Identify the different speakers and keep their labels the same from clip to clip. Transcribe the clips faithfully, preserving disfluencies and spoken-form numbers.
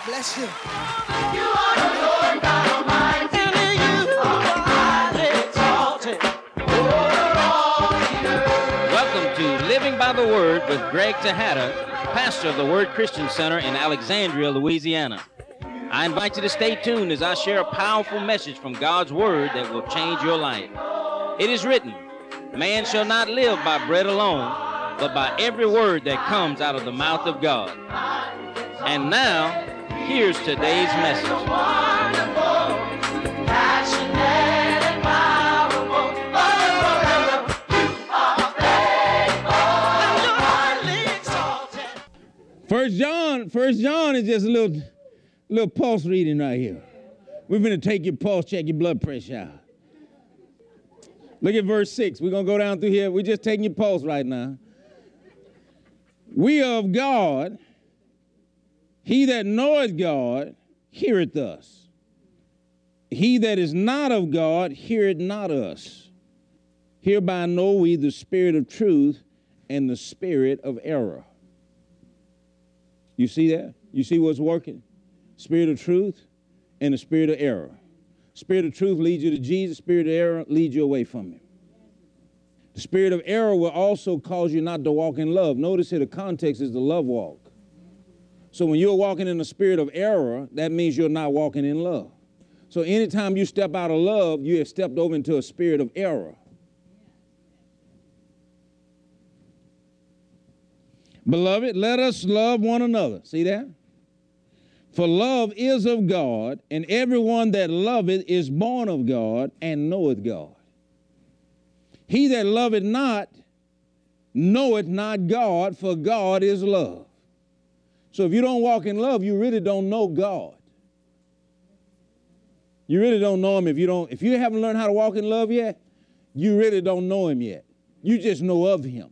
Speaker 1: Bless you.
Speaker 2: You are the Lord God Almighty. And you are highly exalted over all the earth.
Speaker 3: Welcome to Living by the Word with Greg Tejada, pastor of the Word Christian Center in Alexandria, Louisiana. I invite you to stay tuned as I share a powerful message from God's Word that will change your life. It is written, man shall not live by bread alone, but by every word that comes out of the mouth of God. And now, here's today's message.
Speaker 4: First John, First John is just a little, little pulse reading right here. We're going to take your pulse, check your blood pressure out. Look at verse six. We're going to go down through here. We're just taking your pulse right now. We are of God. He that knoweth God heareth us. He that is not of God heareth not us. Hereby know we the spirit of truth and the spirit of error. You see that? You see what's working? Spirit of truth and the spirit of error. Spirit of truth leads you to Jesus. Spirit of error leads you away from him. The spirit of error will also cause you not to walk in love. Notice here the context is the love walk. So when you're walking in the spirit of error, that means you're not walking in love. So anytime you step out of love, you have stepped over into a spirit of error. Beloved, let us love one another. See that? For love is of God, and everyone that loveth is born of God and knoweth God. He that loveth not knoweth not God, for God is love. So if you don't walk in love, you really don't know God. You really don't know him if you don't, if you haven't learned how to walk in love yet, you really don't know him yet. You just know of him.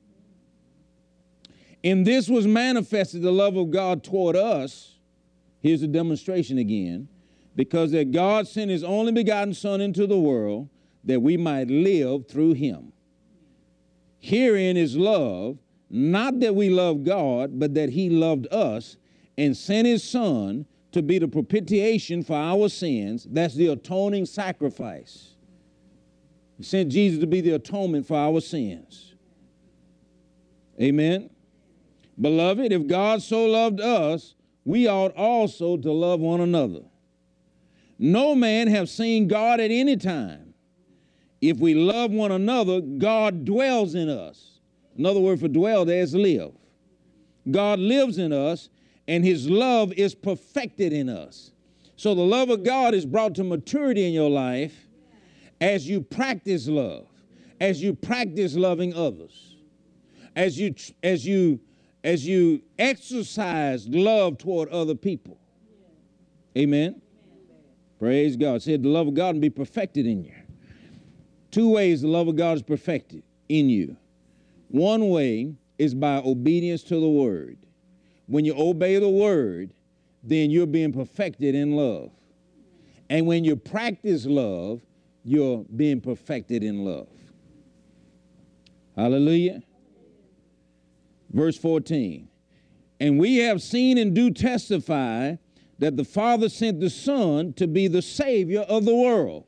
Speaker 4: In this was manifested the love of God toward us. Here's a demonstration again. Because that God sent his only begotten Son into the world that we might live through him. Herein is love, not that we love God, but that he loved us and sent his Son to be the propitiation for our sins. That's the atoning sacrifice. He sent Jesus to be the atonement for our sins. Amen. Beloved, if God so loved us, we ought also to love one another. No man have seen God at any time. If we love one another, God dwells in us. Another word for dwell there is live. God lives in us, and his love is perfected in us. So the love of God is brought to maturity in your life as you practice love, as you practice loving others, as you, as you, as you exercise love toward other people. Amen. Praise God. Said the love of God will be perfected in you. Two ways the love of God is perfected in you. One way is by obedience to the word. When you obey the word, then you're being perfected in love. And when you practice love, you're being perfected in love. Hallelujah. Verse fourteen. And we have seen and do testify that the Father sent the Son to be the Savior of the world.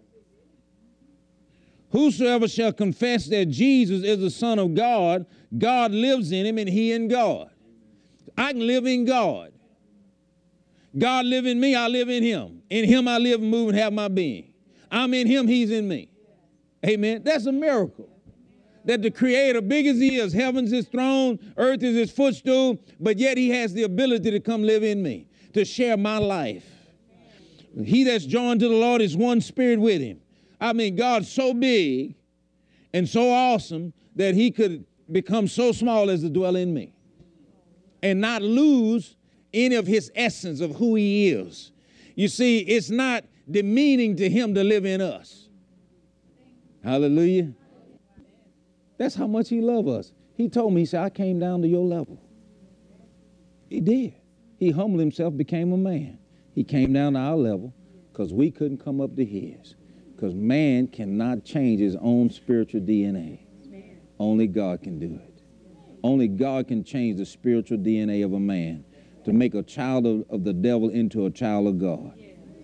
Speaker 4: Whosoever shall confess that Jesus is the Son of God, God lives in him and he in God. I can live in God. God live in me, I live in him. In him I live and move and have my being. I'm in him, he's in me. Amen. That's a miracle. That the Creator, big as he is, heaven's his throne, earth is his footstool, but yet he has the ability to come live in me, to share my life. He that's joined to the Lord is one spirit with him. I mean, God's so big and so awesome that he could become so small as to dwell in me and not lose any of his essence of who he is. You see, it's not demeaning to him to live in us. Hallelujah. That's how much he loves us. He told me, he said, I came down to your level. He did. He humbled himself, became a man. He came down to our level because we couldn't come up to his. Because man cannot change his own spiritual D N A. Only God can do it. Only God can change the spiritual D N A of a man. to make a child of, of the devil into a child of God.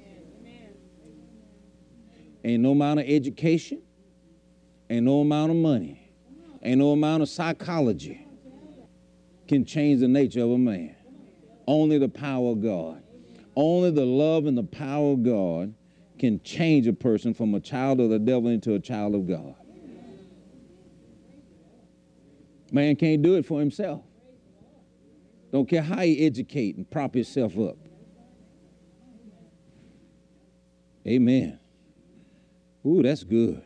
Speaker 4: Ain't no amount of education, ain't no amount of money, ain't no amount of psychology can change the nature of a man. Only the power of God. Only the love and the power of God can change a person from a child of the devil into a child of God. Man can't do it for himself. Don't care how he educate and prop himself up. Amen. Ooh, that's good.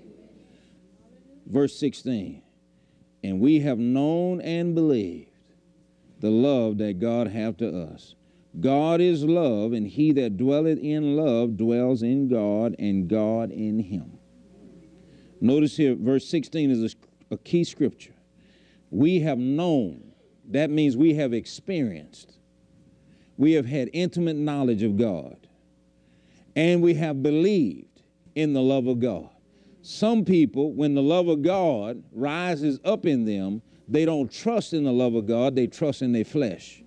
Speaker 4: Verse sixteen. And we have known and believed the love that God hath to us. God is love, and he that dwelleth in love dwells in God, and God in him. Notice here, verse sixteen is a, a key scripture. We have known. That means we have experienced. We have had intimate knowledge of God. And we have believed in the love of God. Some people, when the love of God rises up in them, they don't trust in the love of God, they trust in their flesh.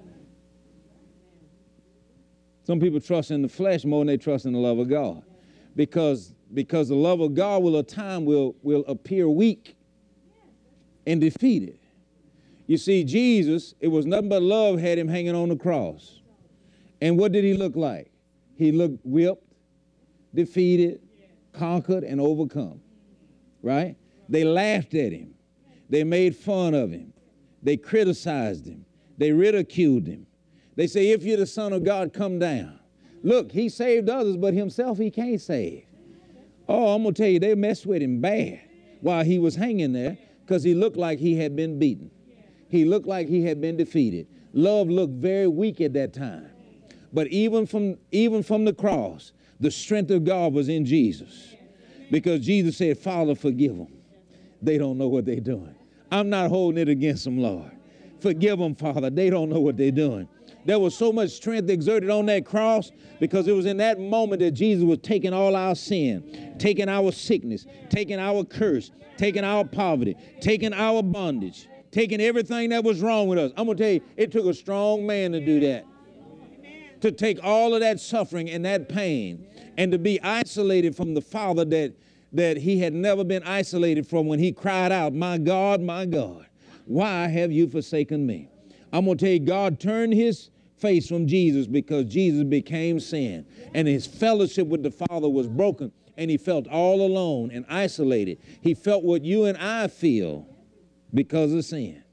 Speaker 4: Some people trust in the flesh more than they trust in the love of God. Because, because the love of God will at time will, will appear weak and defeated. You see, Jesus, it was nothing but love had him hanging on the cross. And what did he look like? He looked whipped, defeated, conquered, and overcome. Right? They laughed at him. They made fun of him. They criticized him. They ridiculed him. They say, if you're the Son of God, come down. Look, he saved others, but himself he can't save. Oh, I'm going to tell you, they messed with him bad while he was hanging there because he looked like he had been beaten. He looked like he had been defeated. Love looked very weak at that time. But even from, even from the cross, the strength of God was in Jesus. Because Jesus said, Father, forgive them. They don't know what they're doing. I'm not holding it against them, Lord. Forgive them, Father. They don't know what they're doing. There was so much strength exerted on that cross because it was in that moment that Jesus was taking all our sin, taking our sickness, taking our curse, taking our poverty, taking our bondage, taking everything that was wrong with us. I'm going to tell you, it took a strong man to do that. To take all of that suffering and that pain and to be isolated from the Father that, that he had never been isolated from when he cried out, my God, my God, why have you forsaken me? I'm going to tell you, God turned his face from Jesus because Jesus became sin. And his fellowship with the Father was broken. And he felt all alone and isolated. He felt what you and I feel because of sin.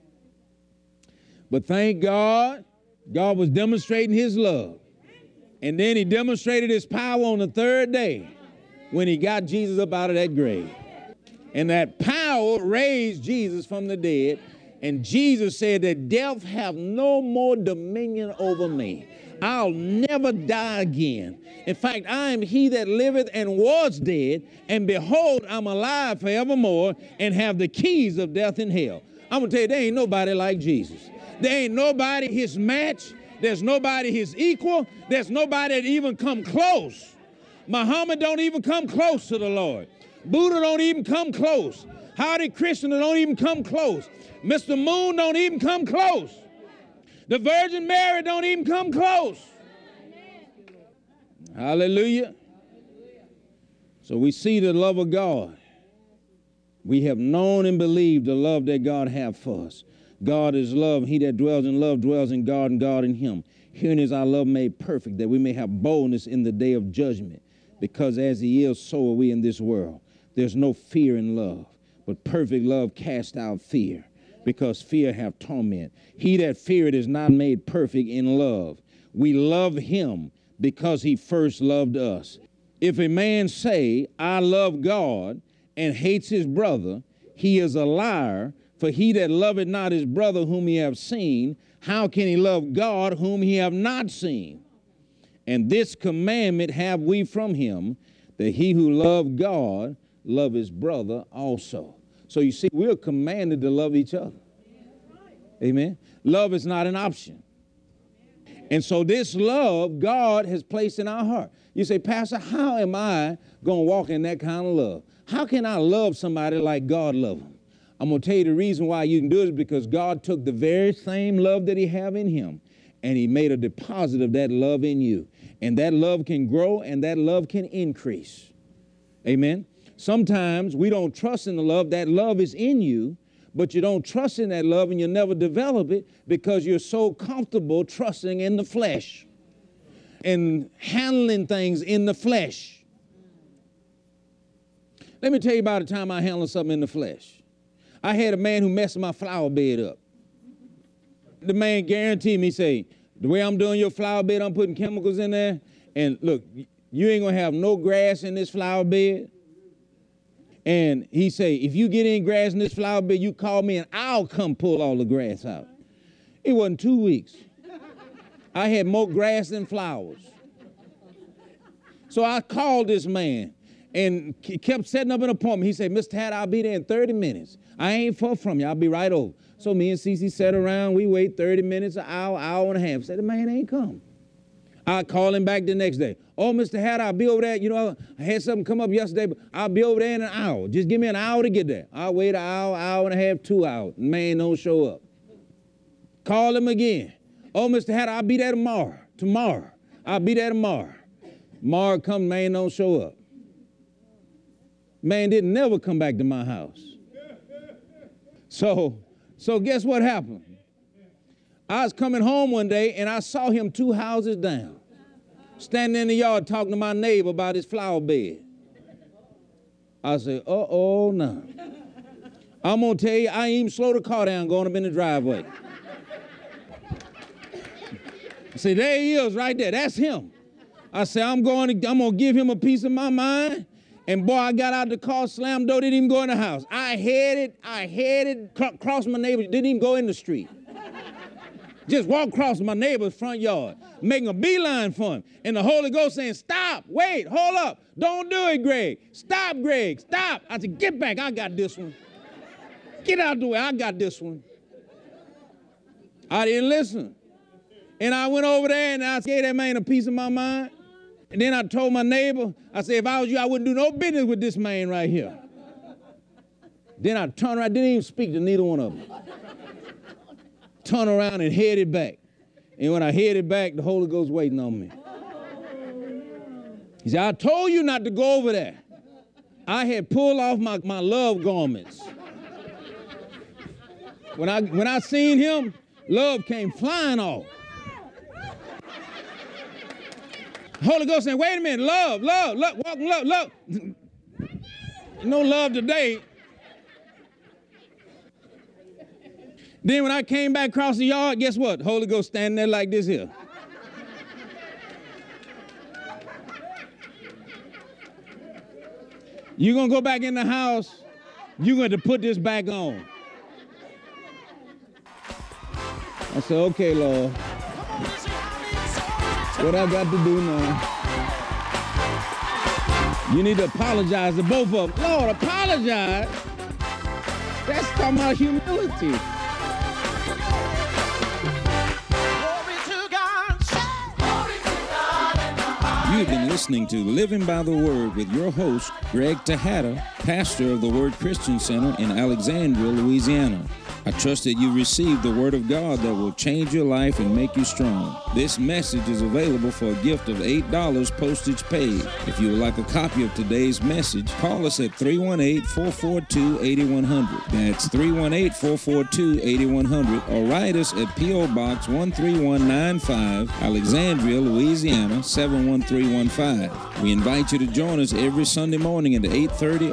Speaker 4: But thank God, God was demonstrating his love. And then he demonstrated his power on the third day when he got Jesus up out of that grave. And that power raised Jesus from the dead. And Jesus said that death have no more dominion over me. I'll never die again. In fact, I am he that liveth and was dead, and behold, I'm alive forevermore and have the keys of death and hell. I'm going to tell you, there ain't nobody like Jesus. There ain't nobody his match. There's nobody his equal. There's nobody that even come close. Muhammad don't even come close to the Lord. Buddha don't even come close. Hare Krishna don't even come close. Mister Moon don't even come close. The Virgin Mary don't even come close. Hallelujah. So we see the love of God. We have known and believed the love that God hath for us. God is love. He that dwells in love dwells in God, and God in him. Herein is our love made perfect, that we may have boldness in the day of judgment. Because as he is, so are we in this world. There's no fear in love, but perfect love casts out fear, because fear hath torment. He that feareth is not made perfect in love. We love him because he first loved us. If a man say, I love God, and hates his brother, he is a liar. For he that loveth not his brother whom he hath seen, how can he love God whom he hath not seen? And this commandment have we from him, that he who loved God love his brother also. So you see, we're commanded to love each other. Amen. Love is not an option. And so this love God has placed in our heart. You say, Pastor, how am I going to walk in that kind of love? How can I love somebody like God loves them? I'm going to tell you the reason why you can do it is because God took the very same love that he have in him and he made a deposit of that love in you. And that love can grow and that love can increase. Amen. Sometimes we don't trust in the love. That love is in you, but you don't trust in that love and you never develop it because you're so comfortable trusting in the flesh and handling things in the flesh. Let me tell you about a time I handled something in the flesh. I had a man who messed my flower bed up. The man guaranteed me, say, the way I'm doing your flower bed, I'm putting chemicals in there, and look, you ain't gonna have no grass in this flower bed. And he say, if you get any grass in this flower bed, you call me and I'll come pull all the grass out. It wasn't two weeks. I had more grass than flowers. So I called this man and kept setting up an appointment. He said, Mister Hatter, I'll be there in thirty minutes. I ain't far from you. I'll be right over. So me and Cece sat around. We wait thirty minutes, an hour, hour and a half. Said, the man ain't come. I called him back the next day. Oh, Mister Hatter, I'll be over there. You know, I had something come up yesterday, but I'll be over there in an hour. Just give me an hour to get there. I'll wait an hour, hour and a half, two hours. The man don't show up. Call him again. Oh, Mister Hatter, I'll be there tomorrow. Tomorrow. I'll be there tomorrow. Tomorrow come, man don't show up. Man didn't never come back to my house. So, so guess what happened? I was coming home one day and I saw him two houses down, standing in the yard talking to my neighbor about his flower bed. I said, uh-oh, no. I'm going to tell you, I ain't even slow the car down going up in the driveway. I said, there he is right there. That's him. I said, I'm going to, I'm going to give him a piece of my mind. And boy, I got out the car, slammed door, didn't even go in the house. I headed, I headed, cr- crossed my neighbor, didn't even go in the street. Just walked across my neighbor's front yard, making a beeline for him. And the Holy Ghost saying, stop, wait, hold up. Don't do it, Greg. Stop, Greg, stop. I said, get back, I got this one. Get out the way, I got this one. I didn't listen. And I went over there and I gave that man a piece of my mind. And then I told my neighbor, I said, if I was you, I wouldn't do no business with this man right here. Then I turned around, didn't even speak to neither one of them. Turned around and headed back. And when I headed back, the Holy Ghost waiting on me. He said, I told you not to go over there. I had pulled off my, my love garments. When I, when I seen him, love came flying off. Holy Ghost saying, wait a minute, love, love, love, walk, love, love. No love today. Then when I came back across the yard, guess what? Holy Ghost standing there like this here. You're going to go back in the house, you're going to put this back on. I said, okay, Lord. What I got to do now? You need to apologize to both of them. Lord, apologize? That's talking about humility.
Speaker 1: You've been listening to Living by the Word with your host, Greg Tejada, pastor of the Word Christian Center in Alexandria, Louisiana. I trust that you received the Word of God that will change your life and make you strong. This message is available for a gift of eight dollars postage paid. If you would like a copy of today's message, call us at three one eight, four four two, eight one zero zero. That's three one eight, four four two, eight one zero zero. Or write us at P O Box one three one nine five, Alexandria, Louisiana, seven one three one five. We invite you to join us every Sunday morning at eight thirty